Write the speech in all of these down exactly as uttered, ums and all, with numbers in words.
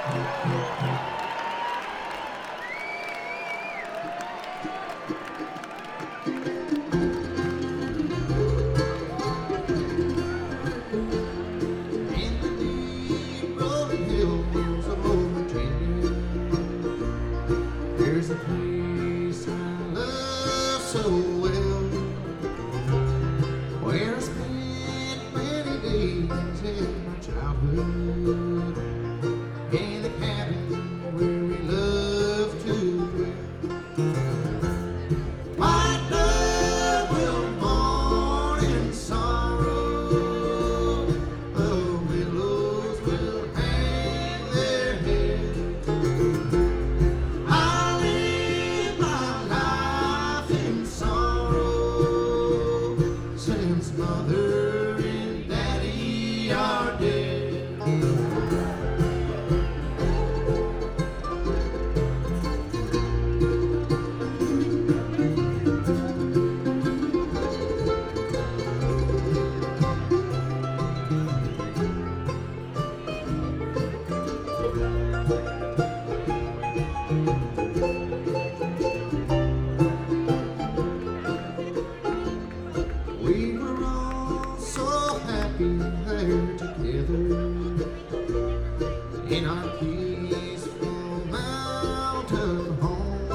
There's a place I love so well, where I spent many days in my childhood, in the cabin where we loved to dwell. White dove will mourn in sorrow, the willows will hang their heads. Since mother and daddy are dead, we were all so happy there together in our peaceful mountain home.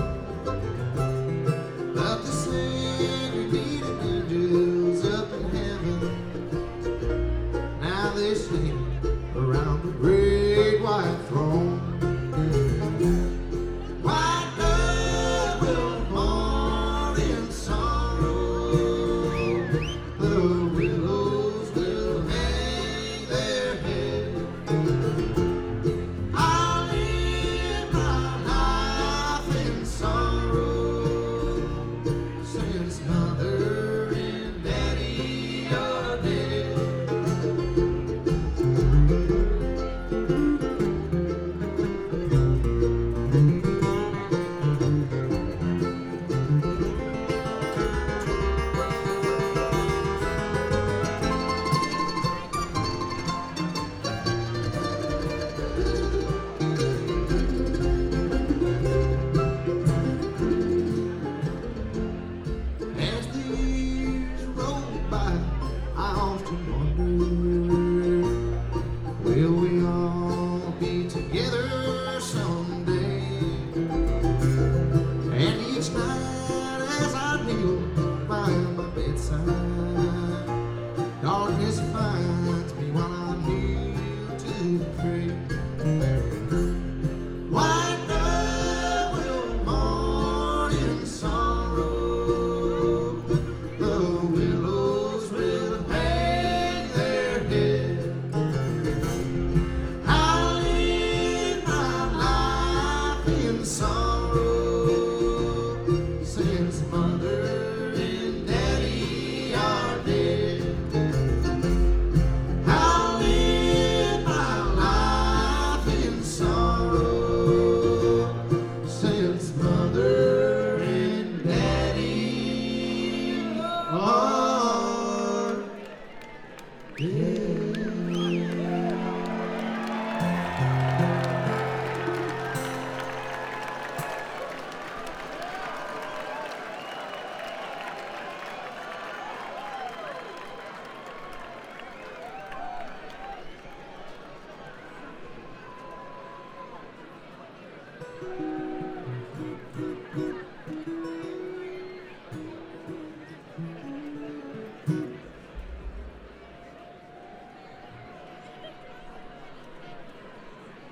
But they say we needed angels up in heaven. Now they stand around the great white throne. White dove will mourn in sorrow, the willows will hang their head. I live my life in sorrow, since mother and daddy are dead. As the years roll by, I often wonder, will we all be together someday? And each night as I kneel by my bedside, darkness finds me while I kneel to pray. White dove will mourn in sorrow, the willows will hang their head. I live my life in sorrow, since mother and daddy are dead. I live my life in sorrow, since mother and daddy are dead. Thank you.